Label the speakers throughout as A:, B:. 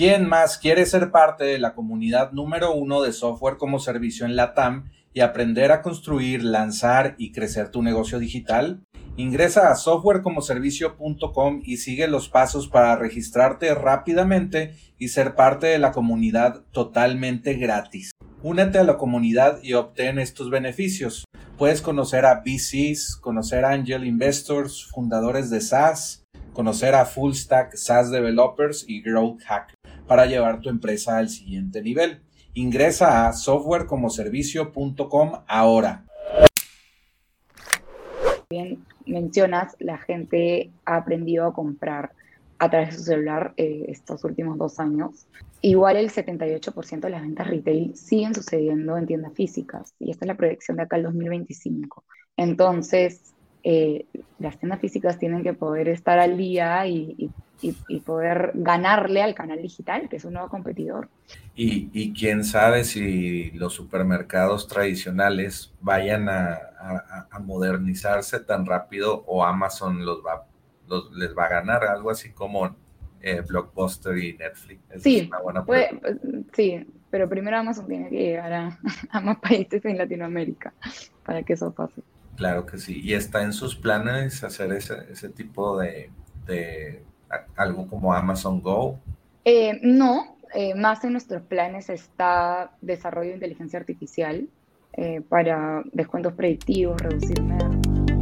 A: ¿Quién más quiere ser parte de la comunidad número 1 de software como servicio en LATAM y aprender a construir, lanzar y crecer tu negocio digital? Ingresa a softwarecomoservicio.com y sigue los pasos para registrarte rápidamente y ser parte de la comunidad totalmente gratis. Únete a la comunidad y obtén estos beneficios. Puedes conocer a VCs, conocer a Angel Investors, fundadores de SaaS, conocer a Full Stack SaaS Developers y Growth Hack para llevar tu empresa al siguiente nivel. Ingresa a softwarecomoservicio.com ahora.
B: Bien mencionas, la gente ha aprendido a comprar a través de su celular estos últimos 2 años. Igual el 78% de las ventas retail siguen sucediendo en tiendas físicas y esta es la proyección de acá al 2025. Entonces, las tiendas físicas tienen que poder estar al día y poder ganarle al canal digital, que es un nuevo competidor.
A: Y quién sabe si los supermercados tradicionales vayan a modernizarse tan rápido o Amazon les va a ganar, algo así como Blockbuster y Netflix. Esa
B: Sí,
A: es una buena pregunta.
B: sí, pero primero Amazon tiene que llegar a más países en Latinoamérica para que eso pase.
A: Claro que sí. ¿Y está en sus planes hacer ese tipo de algo como Amazon Go?
B: No, más en nuestros planes está desarrollo de inteligencia artificial para descuentos predictivos, reducir mermas.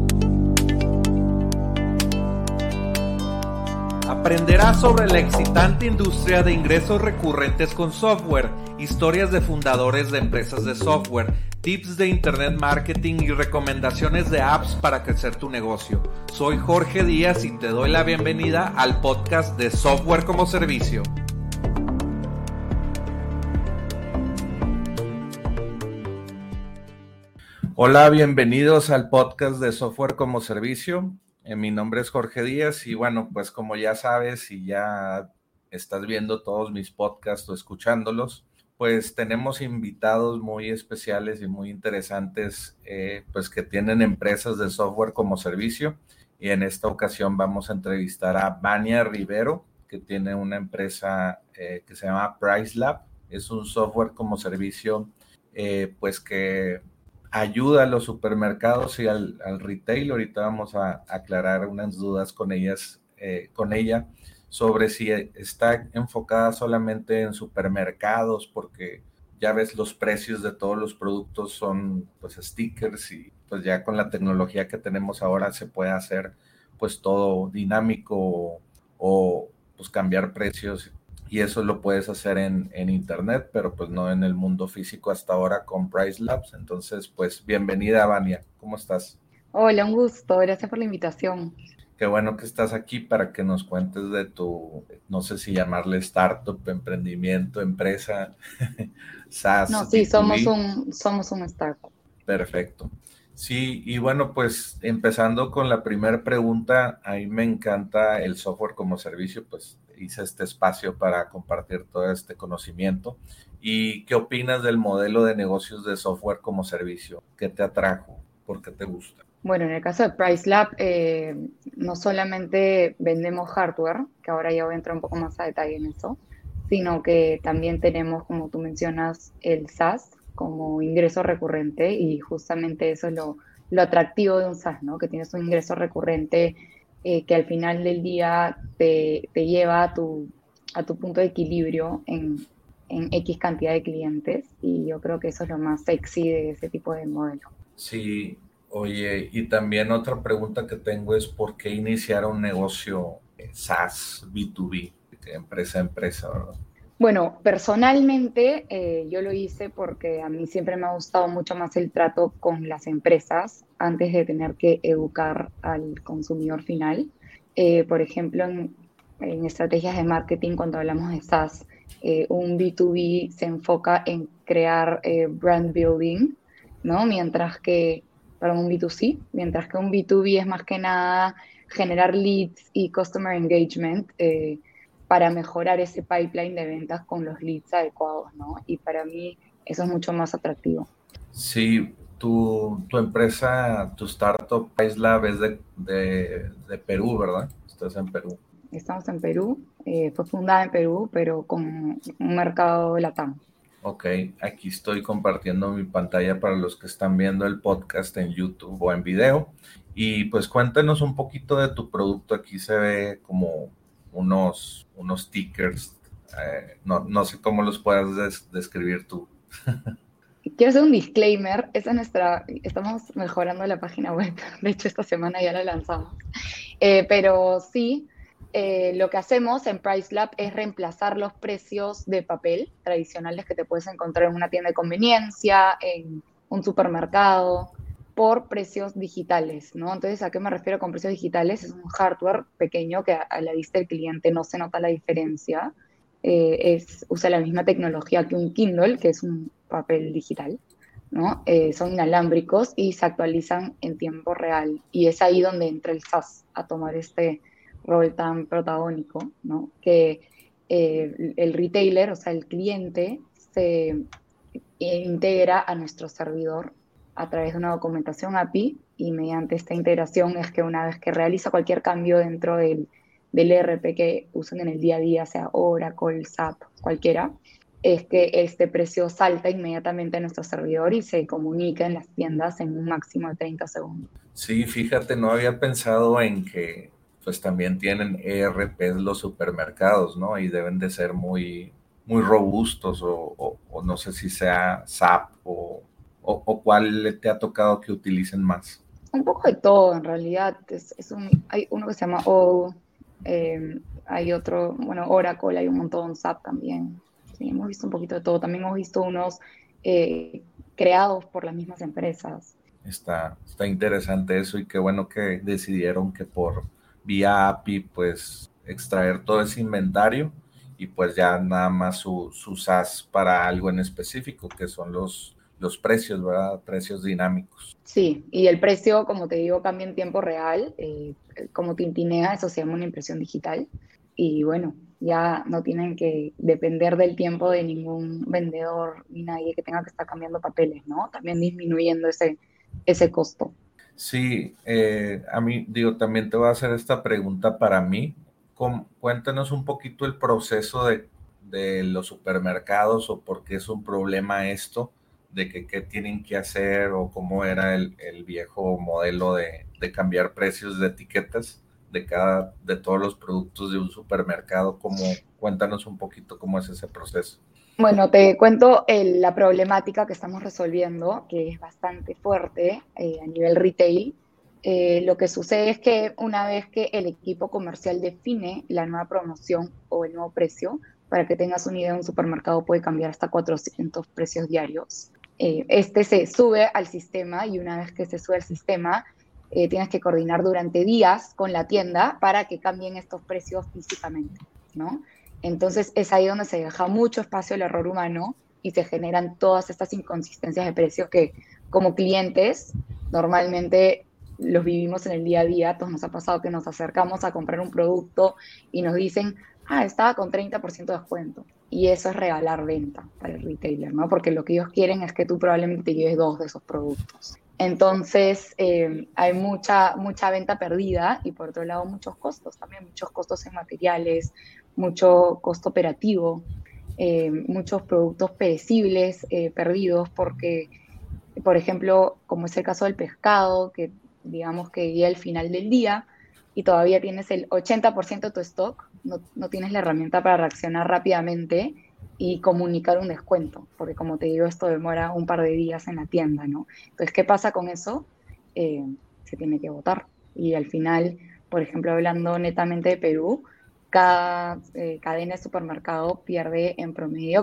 C: Aprenderás sobre la excitante industria de ingresos recurrentes con software, historias de fundadores de empresas de software, tips de internet marketing y recomendaciones de apps para crecer tu negocio. Soy Jorge Díaz y te doy la bienvenida al podcast de Software como Servicio.
A: Hola, bienvenidos al podcast de Software como Servicio. Mi nombre es Jorge Díaz y bueno, pues como ya sabes y ya estás viendo todos mis podcasts o escuchándolos, pues tenemos invitados muy especiales y muy interesantes, pues que tienen empresas de software como servicio. Y en esta ocasión vamos a entrevistar a Vania Rivero, que tiene una empresa que se llama PriceLab. Es un software como servicio, pues que ayuda a los supermercados y al retail. Ahorita vamos a aclarar unas dudas con ella sobre si está enfocada solamente en supermercados, porque ya ves los precios de todos los productos son pues stickers y pues ya con la tecnología que tenemos ahora se puede hacer pues todo dinámico o pues cambiar precios. Y eso lo puedes hacer en internet, pero pues no en el mundo físico hasta ahora con PriceLabs. Entonces, pues bienvenida, Vania. ¿Cómo estás?
B: Hola, un gusto, gracias por la invitación.
A: Qué bueno que estás aquí para que nos cuentes de tu, no sé si llamarle startup, emprendimiento, empresa,
B: No,
A: SaaS,
B: sí,
A: B2B.
B: somos un startup.
A: Perfecto. Sí, y bueno, pues empezando con la primera pregunta, a mí me encanta el software como servicio, pues hice este espacio para compartir todo este conocimiento. ¿Y qué opinas del modelo de negocios de software como servicio? ¿Qué te atrajo? ¿Por qué te gusta?
B: Bueno, en el caso de PriceLab, no solamente vendemos hardware, que ahora ya voy a entrar un poco más a detalle en eso, sino que también tenemos, como tú mencionas, el SaaS como ingreso recurrente y justamente eso es lo atractivo de un SaaS, ¿no? Que tienes un ingreso recurrente que al final del día te lleva a tu punto de equilibrio en X cantidad de clientes y yo creo que eso es lo más sexy de ese tipo de modelo.
A: Sí, oye, y también otra pregunta que tengo es ¿por qué iniciar un negocio SaaS B2B, empresa a empresa, ¿verdad?
B: Bueno, personalmente yo lo hice porque a mí siempre me ha gustado mucho más el trato con las empresas antes de tener que educar al consumidor final. Por ejemplo, en estrategias de marketing, cuando hablamos de SaaS, un B2B se enfoca en crear brand building, ¿no? Para un B2C, mientras que un B2B es más que nada generar leads y customer engagement. Para mejorar ese pipeline de ventas con los leads adecuados, ¿no? Y para mí eso es mucho más atractivo.
A: Sí, tu empresa, tu startup PriceLab es de Perú, ¿verdad? Estás en Perú.
B: Estamos en Perú, fue fundada en Perú, pero con un mercado LATAM.
A: Ok, aquí estoy compartiendo mi pantalla para los que están viendo el podcast en YouTube o en video. Y pues cuéntanos un poquito de tu producto. Aquí se ve como unos stickers. No sé cómo los puedas describir tú.
B: Quiero hacer un disclaimer, estamos mejorando la página web, de hecho esta semana ya la lanzamos. Pero sí, lo que hacemos en PriceLab es reemplazar los precios de papel tradicionales que te puedes encontrar en una tienda de conveniencia, en un supermercado, por precios digitales, ¿no? Entonces, ¿a qué me refiero con precios digitales? Es un hardware pequeño que a la vista del cliente no se nota la diferencia. Usa la misma tecnología que un Kindle, que es un papel digital, ¿no? Son inalámbricos y se actualizan en tiempo real. Y es ahí donde entra el SaaS a tomar este rol tan protagónico, ¿no? Que el retailer, o sea, el cliente, se integra a nuestro servidor a través de una documentación API y mediante esta integración es que una vez que realiza cualquier cambio dentro del ERP que usan en el día a día, sea Oracle, SAP, cualquiera, es que este precio salta inmediatamente a nuestro servidor y se comunica en las tiendas en un máximo de 30 segundos.
A: Sí, fíjate, no había pensado en que pues también tienen ERPs los supermercados, ¿no? Y deben de ser muy robustos o no sé si sea SAP o cuál te ha tocado que utilicen más.
B: Un poco de todo, en realidad. Hay uno que se llama O, hay otro, bueno, Oracle, hay un montón, SAP también. Sí, hemos visto un poquito de todo. También hemos visto unos creados por las mismas empresas.
A: Está interesante eso y qué bueno que decidieron que por vía API pues extraer todo ese inventario y pues ya nada más su SaaS para algo en específico que son los precios, ¿verdad? Precios dinámicos.
B: Sí, y el precio, como te digo, cambia en tiempo real. Como tintinea, eso se llama una impresión digital. Y bueno, ya no tienen que depender del tiempo de ningún vendedor ni nadie que tenga que estar cambiando papeles, ¿no? También disminuyendo ese costo.
A: Sí, a mí, digo, también te voy a hacer esta pregunta para mí. Cuéntanos un poquito el proceso de los supermercados o por qué es un problema esto, de que qué tienen que hacer o cómo era el viejo modelo de cambiar precios de etiquetas de todos los productos de un supermercado. Cuéntanos un poquito cómo es ese proceso.
B: Bueno, te cuento la problemática que estamos resolviendo, que es bastante fuerte a nivel retail. Lo que sucede es que una vez que el equipo comercial define la nueva promoción o el nuevo precio, para que tengas una idea, un supermercado puede cambiar hasta 400 precios diarios. Este se sube al sistema y una vez que se sube al sistema, tienes que coordinar durante días con la tienda para que cambien estos precios físicamente, ¿no? Entonces es ahí donde se deja mucho espacio al error humano y se generan todas estas inconsistencias de precios que como clientes normalmente los vivimos en el día a día. Todos nos ha pasado que nos acercamos a comprar un producto y nos dicen, estaba con 30% de descuento. Y eso es regalar venta para el retailer, ¿no? Porque lo que ellos quieren es que tú probablemente te lleves 2 de esos productos. Entonces, hay mucha venta perdida y por otro lado muchos costos también, muchos costos en materiales, mucho costo operativo, muchos productos perecibles perdidos porque, por ejemplo, como es el caso del pescado, que digamos que llega al final del día y todavía tienes el 80% de tu stock, no tienes la herramienta para reaccionar rápidamente y comunicar un descuento, porque como te digo, esto demora un par de días en la tienda, ¿no? Entonces, ¿qué pasa con eso? Se tiene que votar. Y al final, por ejemplo, hablando netamente de Perú, cada cadena de supermercado pierde en promedio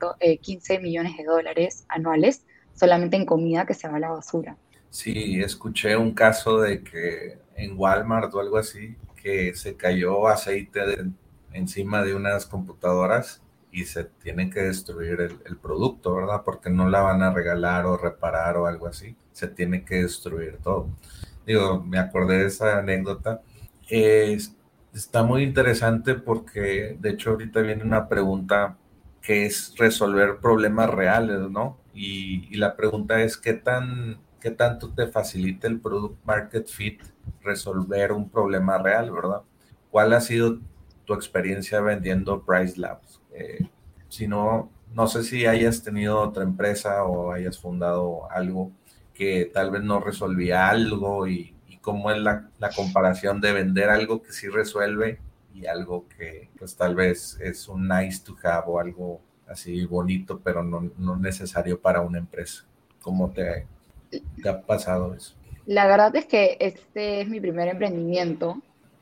B: 15 millones de dólares anuales solamente en comida que se va a la basura.
A: Sí, escuché un caso de que en Walmart o algo así, que se cayó aceite encima de unas computadoras y se tiene que destruir el producto, ¿verdad? Porque no la van a regalar o reparar o algo así. Se tiene que destruir todo. Digo, me acordé de esa anécdota. Está muy interesante porque, de hecho, ahorita viene una pregunta que es resolver problemas reales, ¿no? Y la pregunta es, ¿qué tanto te facilita el Product Market Fit resolver un problema real, ¿verdad?
D: ¿cuál ha sido tu experiencia vendiendo Price Labs? Si no, no sé si hayas tenido otra empresa o hayas fundado algo que tal vez no resolvía algo y cómo es la comparación de vender algo que sí resuelve y algo que pues tal vez es un nice to have o algo así bonito, pero no necesario para una empresa. ¿Cómo te ha pasado eso?
B: La verdad es que este es mi primer emprendimiento.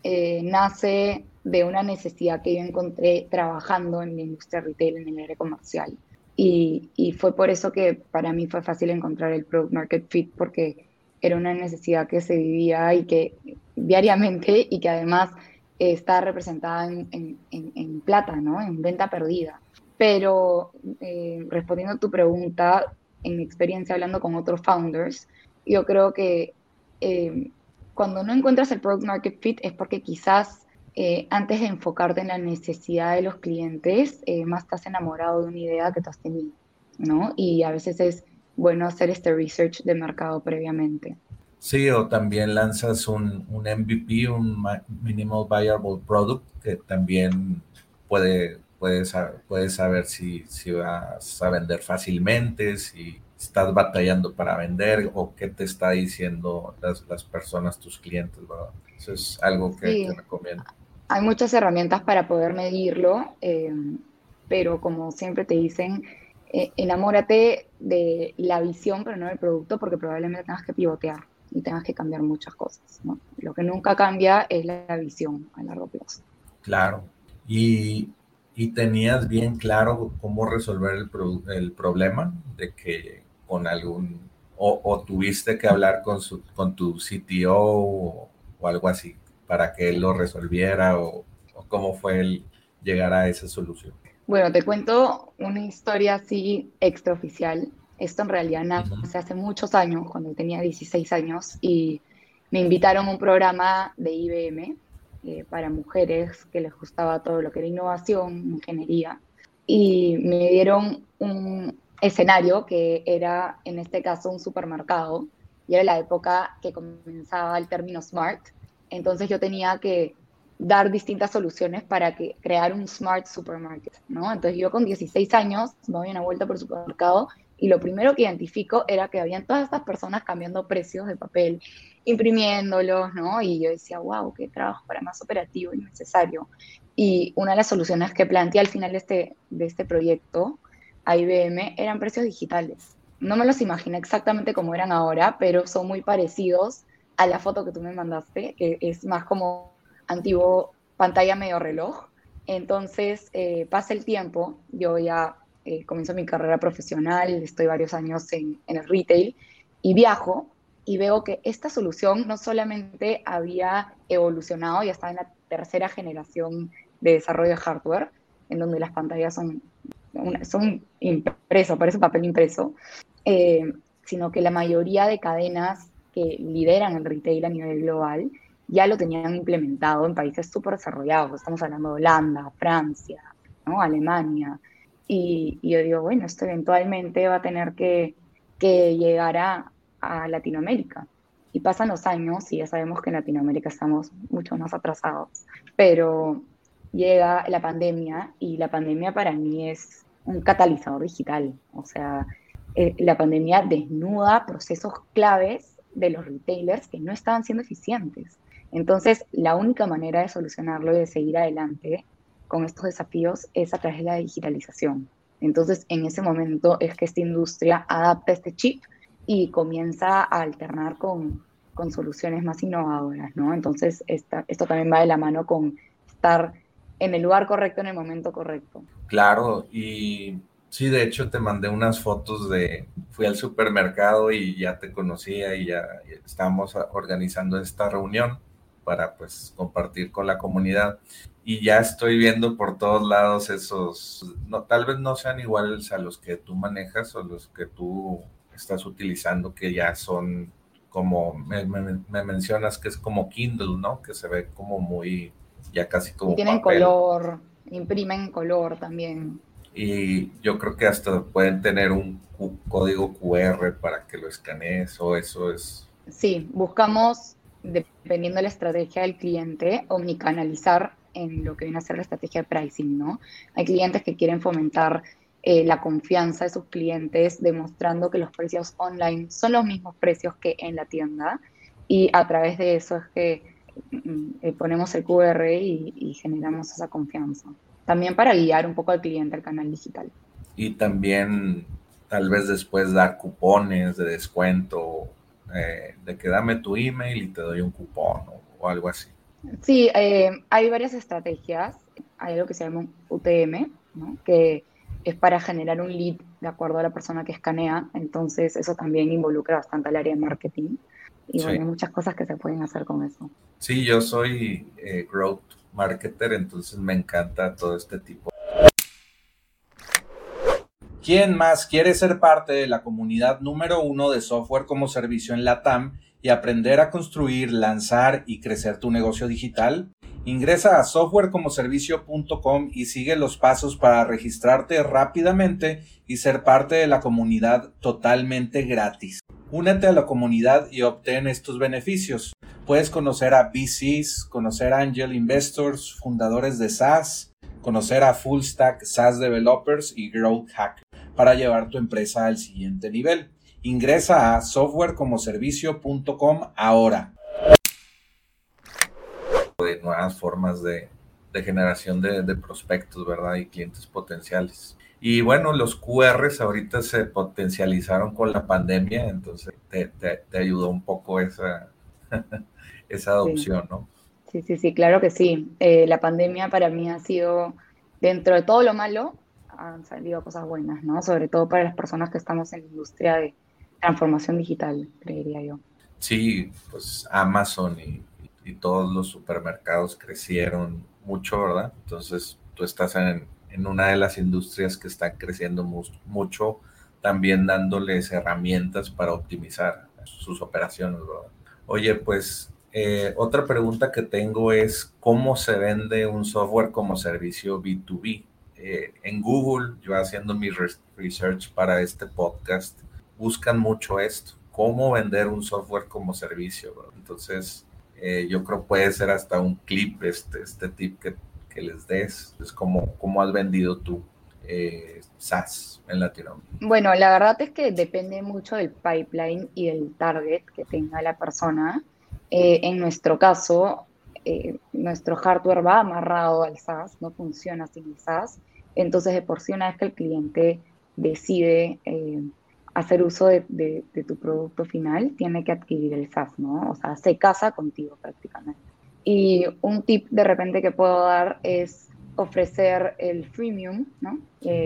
B: Nace de una necesidad que yo encontré trabajando en la industria retail, en el área comercial. Y fue por eso que para mí fue fácil encontrar el Product Market Fit, porque era una necesidad que se vivía y que diariamente y que además está representada en plata, ¿no? En venta perdida. Pero respondiendo a tu pregunta, en mi experiencia hablando con otros founders, yo creo que eh, cuando no encuentras el product market fit es porque quizás antes de enfocarte en la necesidad de los clientes, más estás enamorado de una idea que tú has tenido, ¿no? Y a veces es bueno hacer este research de mercado previamente.
D: Sí, o también lanzas un MVP, Minimal Viable Product, que también puedes saber si vas a vender fácilmente, si estás batallando para vender o qué te está diciendo las personas, tus clientes, ¿verdad? Eso es algo que
B: Sí,
D: recomiendo.
B: hay muchas herramientas para poder medirlo, pero como siempre te dicen, enamórate de la visión, pero no del producto, porque probablemente tengas que pivotear y tengas que cambiar muchas cosas, ¿no? Lo que nunca cambia es la visión a largo plazo.
D: Claro. Y, y tenías bien claro cómo resolver el problema de que con o tuviste que hablar con tu CTO o algo así para que él lo resolviera o cómo fue el llegar a esa solución.
B: Bueno, te cuento una historia así extraoficial. Esto en realidad
D: Ujú.
B: nace hace muchos años, cuando tenía 16 años, y me invitaron a un programa de IBM para mujeres que les gustaba todo lo que era innovación, ingeniería, y me dieron un escenario que era, en este caso, un supermercado, y era la época que comenzaba el término smart. Entonces yo tenía que dar distintas soluciones para crear un smart supermarket, ¿no? Entonces yo con 16 años me doy una vuelta por el supermercado y lo primero que identifico era que habían todas estas personas cambiando precios de papel, imprimiéndolos, ¿no? Y yo decía, wow, qué trabajo para más operativo y necesario. Y una de las soluciones que planteé al final de este proyecto a IBM eran precios digitales. No me los imaginé exactamente como eran ahora, pero son muy parecidos a la foto que tú me mandaste, que es más como antiguo pantalla medio reloj. Entonces, pasa el tiempo, yo ya comienzo mi carrera profesional, estoy varios años en el retail y viajo y veo que esta solución no solamente había evolucionado, ya estaba en la tercera generación de desarrollo de hardware, en donde las pantallas son impreso, parece un papel impreso, eh, sino que la mayoría de cadenas que lideran el retail a nivel global ya lo tenían implementado en países súper desarrollados. Estamos hablando de Holanda, Francia, ¿no? Alemania. Y yo digo, bueno, esto eventualmente va a tener que llegar a Latinoamérica. Y pasan los años y ya sabemos que en Latinoamérica estamos mucho más atrasados. Pero llega la pandemia y la pandemia para mí es un catalizador digital. O sea, la pandemia desnuda procesos claves de los retailers que no estaban siendo eficientes. Entonces, la única manera de solucionarlo y de seguir adelante con estos desafíos es a través de la digitalización. Entonces, en ese momento es que esta industria adapta este chip y comienza a alternar con soluciones más innovadoras, ¿no? Entonces, esto también va de la mano con estar en el lugar correcto en el momento correcto.
D: Claro, y sí, de hecho te mandé unas fotos fui al supermercado y ya te conocía y ya estábamos organizando esta reunión para pues compartir con la comunidad y ya estoy viendo por todos lados no, tal vez no sean iguales a los que tú manejas o los que tú estás utilizando, que ya son como, me mencionas que es como Kindle, ¿no? Que se ve como muy, ya casi
B: Y
D: como
B: tienen
D: papel.
B: color, imprimen color también.
D: Y yo creo que hasta pueden tener un código QR para que lo escanees o eso es.
B: Sí, buscamos dependiendo de la estrategia del cliente, omnicanalizar en lo que viene a ser la estrategia de pricing, ¿no? Hay clientes que quieren fomentar la confianza de sus clientes, demostrando que los precios online son los mismos precios que en la tienda, y a través de eso es que ponemos el QR y generamos esa confianza. También para guiar un poco al cliente al canal digital.
D: Y también tal vez después dar cupones de descuento, de que dame tu email y te doy un cupón o algo así.
B: Sí, hay varias estrategias. Hay algo que se llama un UTM, ¿no? Que es para generar un lead de acuerdo a la persona que escanea. Entonces, eso también involucra bastante al área de marketing. Y
D: Sí.
B: bueno, hay muchas cosas que se pueden hacer con eso.
D: Sí, yo soy growth marketer, entonces me encanta todo este tipo.
A: ¿Quién más quiere ser parte de la comunidad número 1 de software como servicio en LATAM y aprender a construir, lanzar y crecer tu negocio digital? Ingresa a softwarecomoservicio.com y sigue los pasos para registrarte rápidamente y ser parte de la comunidad totalmente gratis. Únete a la comunidad y obtén estos beneficios. Puedes conocer a VCs, conocer a Angel Investors, fundadores de SaaS, conocer a Full Stack SaaS Developers y Growth Hackers para llevar tu empresa al siguiente nivel. Ingresa a softwarecomoservicio.com ahora.
D: De nuevas formas de generación de prospectos, ¿verdad? Y clientes potenciales. Y bueno, los QRs ahorita se potencializaron con la pandemia, entonces te ayudó un poco esa adopción,
B: Sí.
D: ¿no?
B: Sí, claro que sí. La pandemia para mí ha sido, dentro de todo lo malo, han salido cosas buenas, ¿no? Sobre todo para las personas que estamos en la industria de transformación digital, creería yo.
D: Sí, pues Amazon y todos los supermercados crecieron mucho, ¿verdad? Entonces tú estás en una de las industrias que están creciendo mucho, también dándoles herramientas para optimizar sus operaciones, ¿verdad? Oye, pues otra pregunta que tengo es, ¿cómo se vende un software como servicio B2B? En Google, yo haciendo mi research para este podcast, buscan mucho esto, cómo vender un software como servicio, ¿verdad? Entonces, yo creo puede ser hasta un clip este tip que les des. Es cómo has vendido tú SaaS en Latinoamérica.
B: Bueno, la verdad es que depende mucho del pipeline y del target que tenga la persona. En nuestro caso, nuestro hardware va amarrado al SaaS, no funciona sin el SaaS. Entonces, de por sí, una vez que el cliente decide hacer uso de tu producto final, tiene que adquirir el SaaS, ¿no? O sea, se casa contigo prácticamente. Y un tip de repente que puedo dar es ofrecer el freemium, ¿no?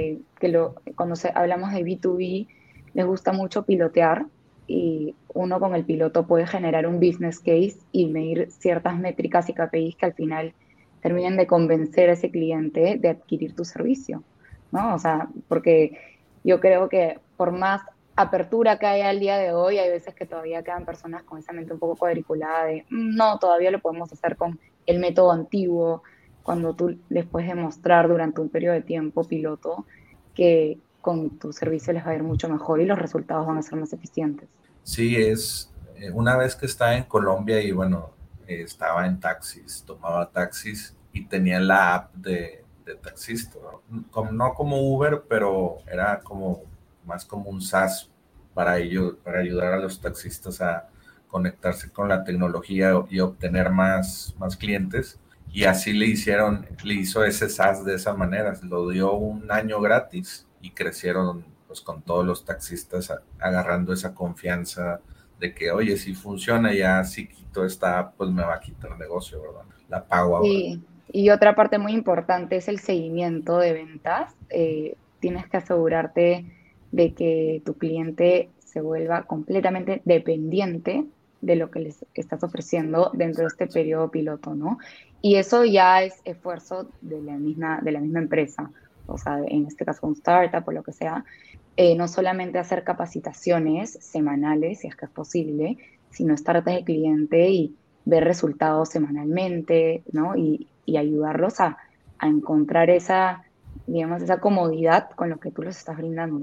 B: Cuando hablamos de B2B, les gusta mucho pilotear y uno con el piloto puede generar un business case y medir ciertas métricas y KPIs que al final terminen de convencer a ese cliente de adquirir tu servicio, ¿no? O sea, porque yo creo que por más apertura que haya al día de hoy, hay veces que todavía quedan personas con esa mente un poco cuadriculada de, no, todavía lo podemos hacer con el método antiguo, cuando tú les puedes demostrar durante un periodo de tiempo piloto que con tu servicio les va a ir mucho mejor y los resultados van a ser más eficientes.
D: Sí, una vez que estaba en Colombia y bueno, estaba en taxis, tomaba taxis y tenía la app de taxista, ¿no? No como Uber, pero era más como un SaaS para ello, para ayudar a los taxistas a conectarse con la tecnología y obtener más clientes. Y así le hizo ese SaaS de esa manera, lo dio un año gratis y crecieron pues con todos los taxistas agarrando esa confianza de que, oye, si funciona ya, si quito esta app, pues me va a quitar negocio, ¿verdad? La pago ahora.
B: Y otra parte muy importante es el seguimiento de ventas. Tienes que asegurarte de que tu cliente se vuelva completamente dependiente de lo que les estás ofreciendo dentro de este periodo piloto, ¿no? Y eso ya es esfuerzo de la misma empresa, o sea, en este caso un startup o lo que sea, no solamente hacer capacitaciones semanales, si es que es posible, sino estar atrás del cliente y ver resultados semanalmente, ¿no? Y ayudarlos a encontrar esa, digamos, esa comodidad con lo que tú les estás brindando.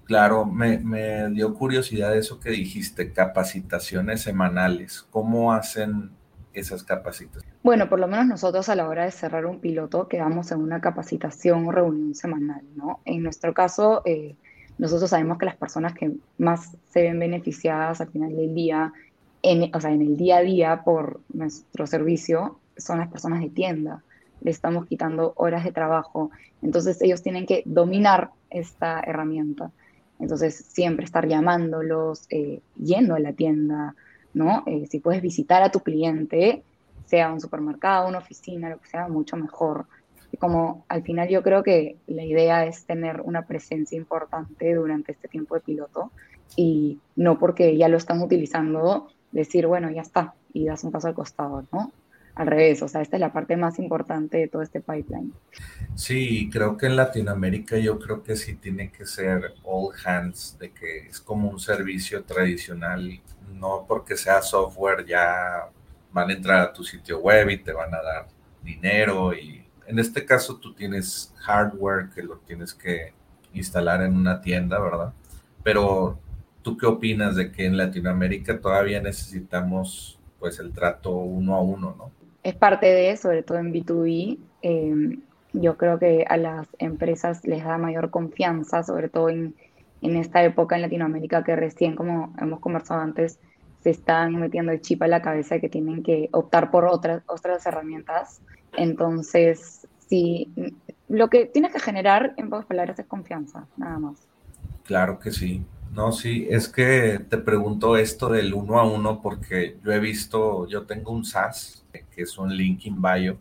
D: Claro, me dio curiosidad eso que dijiste, capacitaciones semanales. ¿Cómo hacen esas capacitaciones?
B: Bueno, por lo menos nosotros a la hora de cerrar un piloto quedamos en una capacitación o reunión semanal, ¿no? En nuestro caso, nosotros sabemos que las personas que más se ven beneficiadas al final del día, o sea, en el día a día por nuestro servicio, son las personas de tienda. Les estamos quitando horas de trabajo. Entonces ellos tienen que dominar esta herramienta. Entonces siempre estar llamándolos, yendo a la tienda, ¿no? Si puedes visitar a tu cliente, sea un supermercado, una oficina, lo que sea, mucho mejor. Y como al final yo creo que la idea es tener una presencia importante durante este tiempo de piloto y no porque ya lo están utilizando, decir, bueno, ya está, y das un paso al costado, ¿no? Al revés, o sea, esta es la parte más importante de todo este pipeline.
D: Sí, creo que en Latinoamérica yo creo que sí tiene que ser all hands, de que es como un servicio tradicional, no porque sea software ya van a entrar a tu sitio web y te van a dar dinero y en este caso tú tienes hardware que lo tienes que instalar en una tienda, ¿verdad? Pero ¿tú qué opinas de que en Latinoamérica todavía necesitamos pues el trato uno a uno, ¿no?
B: Es parte de, sobre todo en B2B, yo creo que a las empresas les da mayor confianza, sobre todo en esta época en Latinoamérica que recién, como hemos conversado antes, se están metiendo el chip a la cabeza de que tienen que optar por otras herramientas. Entonces, sí, lo que tienes que generar, en pocas palabras, es confianza, nada más.
D: Claro que sí. No, sí, es que te pregunto esto del uno a uno porque yo he visto, yo tengo un SaaS, que es un link in bio,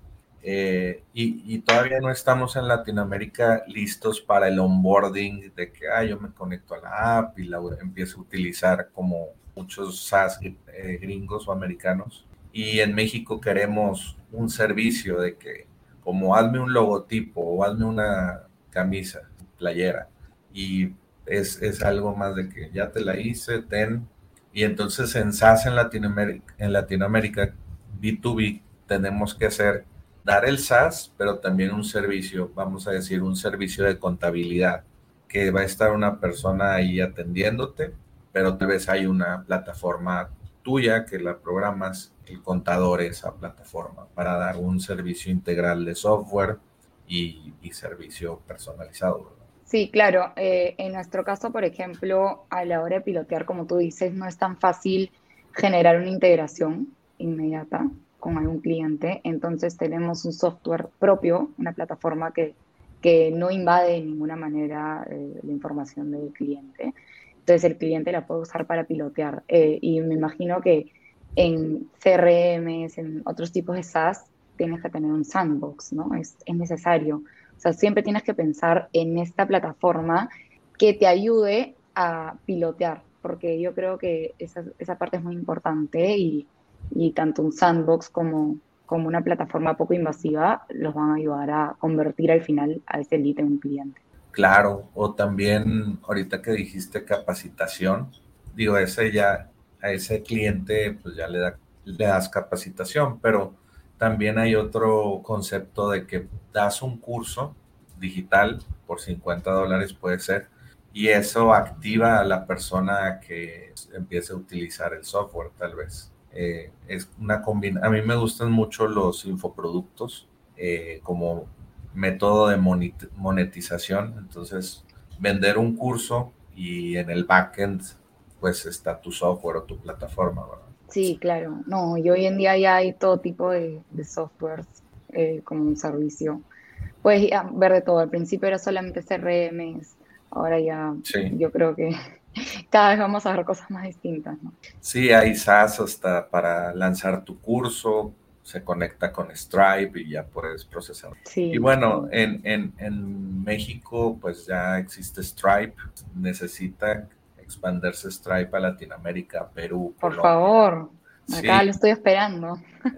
D: y todavía no estamos en Latinoamérica listos para el onboarding de que yo me conecto a la app y la empiezo a utilizar como muchos SaaS gringos o americanos. Y en México queremos un servicio de que como hazme un logotipo o hazme una camisa, playera, y es algo más de que ya te la hice, ten. Y entonces en SaaS en Latinoamérica B2B tenemos que hacer, dar el SaaS, pero también un servicio, vamos a decir, un servicio de contabilidad, que va a estar una persona ahí atendiéndote, pero tal vez hay una plataforma tuya que la programas, el contador esa plataforma para dar un servicio integral de software y servicio personalizado, ¿verdad?
B: Sí, claro. En nuestro caso, por ejemplo, a la hora de pilotear, como tú dices, no es tan fácil generar una integración inmediata con algún cliente. Entonces tenemos un software propio, una plataforma que no invade de ninguna manera la información del cliente. Entonces el cliente la puede usar para pilotear. Y me imagino que en CRMs, en otros tipos de SaaS, tienes que tener un sandbox, ¿no? Es necesario. O sea, siempre tienes que pensar en esta plataforma que te ayude a pilotear, porque yo creo que esa parte es muy importante y tanto un sandbox como una plataforma poco invasiva los van a ayudar a convertir al final a ese lead en un cliente.
D: Claro, o también ahorita que dijiste capacitación, digo, ese ya, a ese cliente pues ya le das capacitación, pero también hay otro concepto de que das un curso digital por $50 puede ser, y eso activa a la persona que empiece a utilizar el software tal vez. Es una combinación, a mí me gustan mucho los infoproductos, como método de monetización. Entonces, vender un curso y en el backend, pues está tu software o tu plataforma, ¿verdad?
B: Sí, claro. No, y hoy en día ya hay todo tipo de softwares como un servicio. Puedes ya ver de todo. Al principio era solamente CRMs, ahora ya
D: Sí,
B: yo creo que cada vez vamos a ver cosas más distintas, ¿no?
D: sí, hay SaaS hasta para lanzar tu curso, se conecta con Stripe y ya puedes procesar. Y
B: Sí,
D: bueno,
B: sí.
D: en México, pues ya existe Stripe, necesita expandirse Stripe a Latinoamérica, Perú,
B: Por
D: Colombia.
B: favor, acá
D: Sí,
B: lo estoy esperando.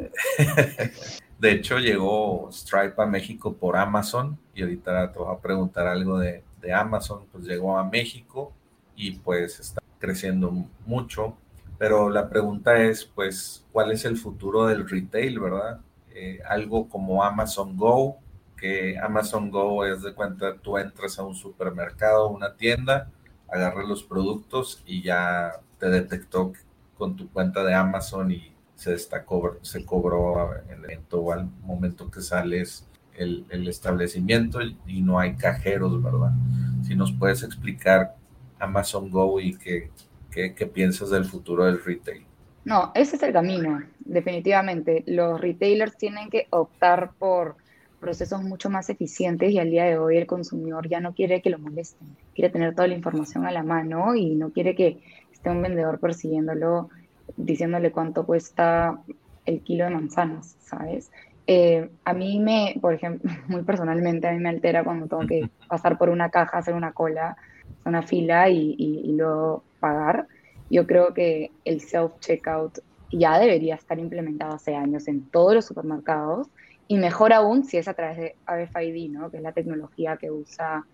D: de hecho, llegó Stripe a México por Amazon y ahorita te voy a preguntar algo de Amazon, pues llegó a México y pues está creciendo mucho, pero la pregunta es, pues, ¿cuál es el futuro del retail, verdad? Algo como Amazon Go, que Amazon Go es de cuenta, tú entras a un supermercado, una tienda agarra los productos y ya te detectó con tu cuenta de Amazon y se cobró o al momento que sales el establecimiento y no hay cajeros, ¿verdad? Si nos puedes explicar Amazon Go y qué piensas del futuro del retail.
B: No, ese es el camino, definitivamente. Los retailers tienen que optar por procesos mucho más eficientes y al día de hoy el consumidor ya no quiere que lo molesten, quiere tener toda la información a la mano y no quiere que esté un vendedor persiguiéndolo, diciéndole cuánto cuesta el kilo de manzanas, ¿sabes? Por ejemplo, muy personalmente, a mí me altera cuando tengo que pasar por una caja, hacer una cola, una fila y luego pagar. Yo creo que el self-checkout ya debería estar implementado hace años en todos los supermercados y mejor aún si es a través de RFID, ¿no? Que es la tecnología que usa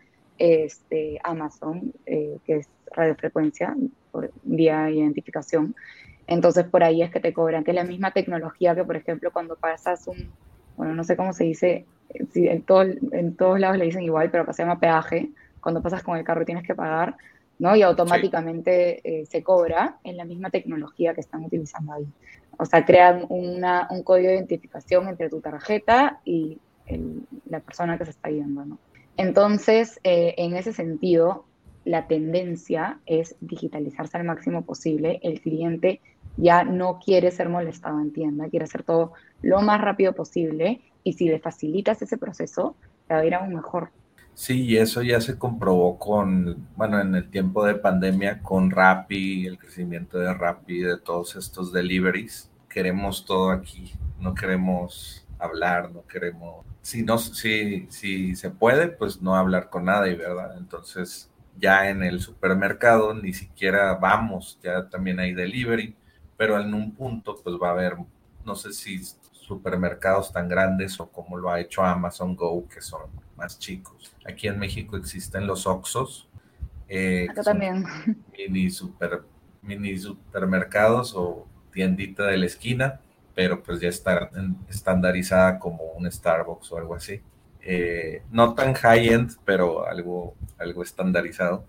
B: Amazon, que es radiofrecuencia por vía identificación. Entonces por ahí es que te cobran, que es la misma tecnología que, por ejemplo, cuando pasas bueno, no sé cómo se dice, si en todos lados le dicen igual, pero acá se llama peaje, cuando pasas con el carro y tienes que pagar, ¿no? Y
D: Sí.
B: automáticamente se cobra en la misma tecnología que están utilizando ahí. O sea, crean un código de identificación entre tu tarjeta y la persona que se está yendo, ¿no? Entonces, en ese sentido, la tendencia es digitalizarse al máximo posible. El cliente ya no quiere ser molestado en tienda, quiere hacer todo lo más rápido posible y si le facilitas ese proceso, te va a ir aún mejor.
D: Sí, y eso ya se comprobó bueno, en el tiempo de pandemia con Rappi, el crecimiento de Rappi, de todos estos deliveries. Queremos todo aquí, no queremos hablar, no queremos, si se puede, pues no hablar con nadie, ¿verdad? Entonces, ya en el supermercado ni siquiera vamos, ya también hay delivery, pero en un punto, pues va a haber, no sé si supermercados tan grandes o como lo ha hecho Amazon Go, que son más chicos. Aquí en México existen los Oxxos, que
B: Acá
D: son
B: también.
D: mini, super, mini supermercados o tiendita de la esquina, pero pues ya está estandarizada como un Starbucks o algo así. No tan high-end, pero algo estandarizado.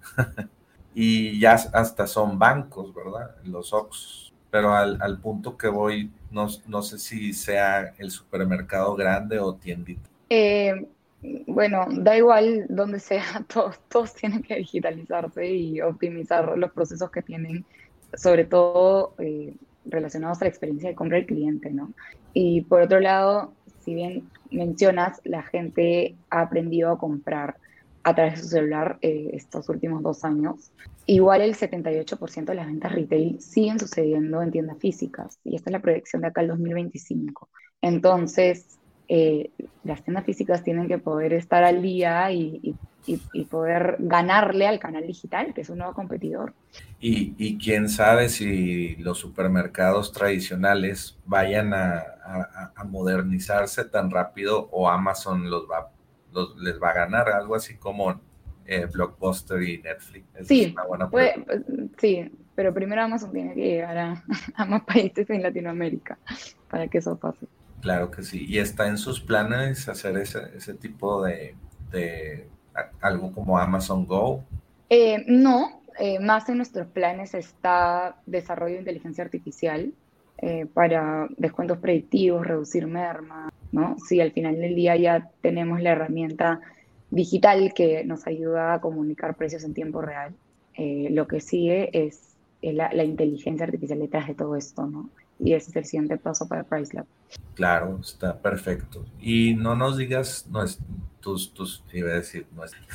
D: Y ya hasta son bancos, ¿verdad? Los Oxxos. Pero al punto que voy, no sé si sea el supermercado grande o tiendita.
B: Eh, bueno, da igual donde sea, todos tienen que digitalizarse y optimizar los procesos que tienen, sobre todo relacionados a la experiencia de compra del cliente, ¿no? Y por otro lado, si bien mencionas, la gente ha aprendido a comprar a través de su celular estos últimos 2 años, igual el 78% de las ventas retail siguen sucediendo en tiendas físicas y esta es la proyección de acá al 2025. Entonces, las tiendas físicas tienen que poder estar al día y poder ganarle al canal digital, que es un nuevo competidor.
D: Y quién sabe si los supermercados tradicionales vayan a modernizarse tan rápido o Amazon les va a ganar, algo así como Blockbuster y Netflix. Esa es una
B: Sí,
D: buena pregunta.
B: sí, pero primero Amazon tiene que llegar a más países en Latinoamérica para que eso pase.
D: Claro que sí. ¿Y está en sus planes hacer ese tipo de algo como Amazon Go?
B: No, más en nuestros planes está desarrollo de inteligencia artificial para descuentos predictivos, reducir merma, ¿no? Si al final del día ya tenemos la herramienta digital que nos ayuda a comunicar precios en tiempo real, lo que sigue es la inteligencia artificial detrás de todo esto, ¿no? Y ese es el siguiente paso para PriceLab.
D: Claro, está perfecto. Y no nos digas, no es iba a decir,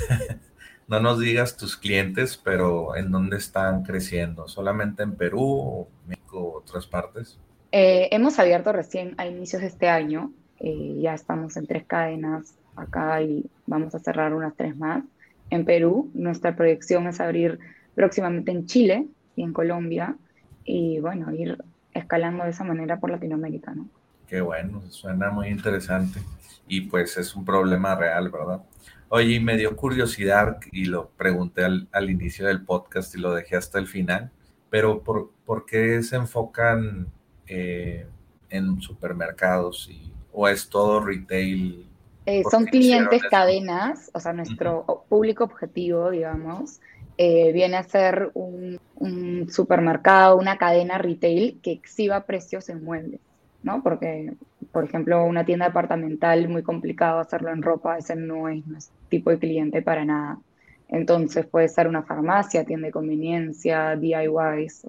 D: no nos digas tus clientes, pero ¿en dónde están creciendo? ¿Solamente en Perú o México o otras partes?
B: Hemos abierto recién a inicios de este año, ya estamos en 3 cadenas acá y vamos a cerrar unas 3 más. En Perú, nuestra proyección es abrir próximamente en Chile y en Colombia y bueno, ir escalando de esa manera por Latinoamérica, ¿no?
D: Qué bueno, suena muy interesante. Y pues es un problema real, ¿verdad? Oye, y me dio curiosidad y lo pregunté al inicio del podcast y lo dejé hasta el final, pero ¿por qué se enfocan en supermercados o es todo retail? ¿Por
B: Son
D: qué hicieron
B: clientes
D: eso?
B: cadenas, o sea,
D: Ujú.
B: nuestro público objetivo, digamos, viene a ser un supermercado, una cadena retail que exhiba precios en muebles, ¿no? Porque, por ejemplo, una tienda departamental, muy complicado hacerlo en ropa, ese no es nuestro tipo de cliente para nada. Entonces puede ser una farmacia, tienda de conveniencia, DIYs,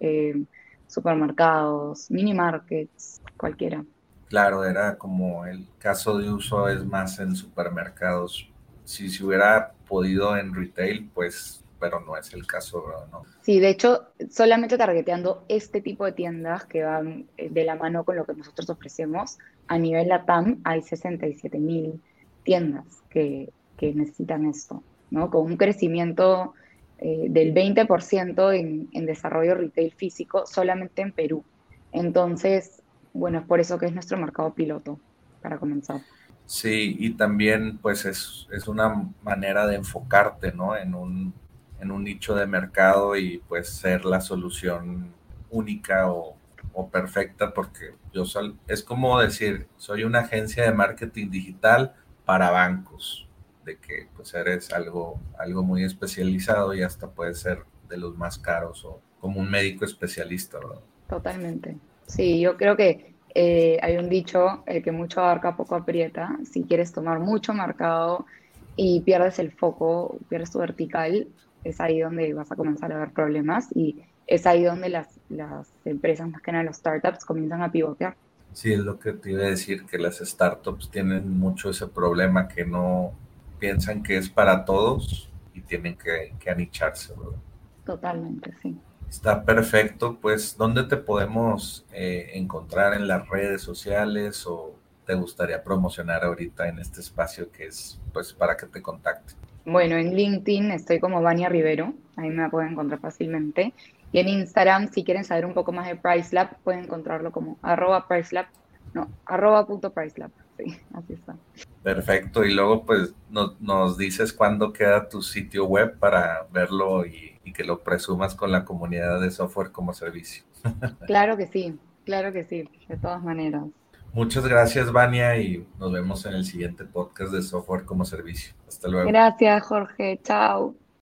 B: supermercados, mini markets, cualquiera.
D: Claro, era como el caso de uso es más en supermercados. Si se hubiera podido en retail, pues, pero no es el caso, ¿verdad? ¿No?
B: Sí, de hecho, solamente targeteando este tipo de tiendas que van de la mano con lo que nosotros ofrecemos, a nivel LATAM hay 67.000 tiendas que necesitan esto, ¿no? Con un crecimiento del 20% en desarrollo retail físico solamente en Perú. Entonces, bueno, es por eso que es nuestro mercado piloto, para comenzar.
D: Sí, y también pues es una manera de enfocarte, ¿no? En un nicho de mercado y pues ser la solución única o perfecta porque es como decir, soy una agencia de marketing digital para bancos, de que pues eres algo muy especializado y hasta puede ser de los más caros o como un médico especialista, ¿verdad?
B: Totalmente. Sí, yo creo que hay un dicho, el que mucho abarca poco aprieta. Si quieres tomar mucho mercado y pierdes el foco, pierdes tu vertical, es ahí donde vas a comenzar a ver problemas y es ahí donde las empresas, más que nada los startups, comienzan a pivotear.
D: Sí, es lo que te iba a decir, que las startups tienen mucho ese problema que no piensan que es para todos y tienen que anicharse, ¿verdad?
B: Totalmente, sí.
D: Está perfecto, pues, ¿dónde te podemos encontrar en las redes sociales o te gustaría promocionar ahorita en este espacio que es, pues, para que te contacten?
B: Bueno, en LinkedIn estoy como Vania Rivero, ahí me pueden encontrar fácilmente. Y en Instagram, si quieren saber un poco más de PriceLab, pueden encontrarlo como @PriceLab, no, @.PriceLab, sí, así está.
D: Perfecto, y luego pues nos dices cuándo queda tu sitio web para verlo y que lo presumas con la comunidad de software como servicio.
B: Claro que sí, de todas maneras.
D: Muchas gracias, Vania, y nos vemos en el siguiente podcast de Software como Servicio. Hasta luego.
B: Gracias, Jorge, chao.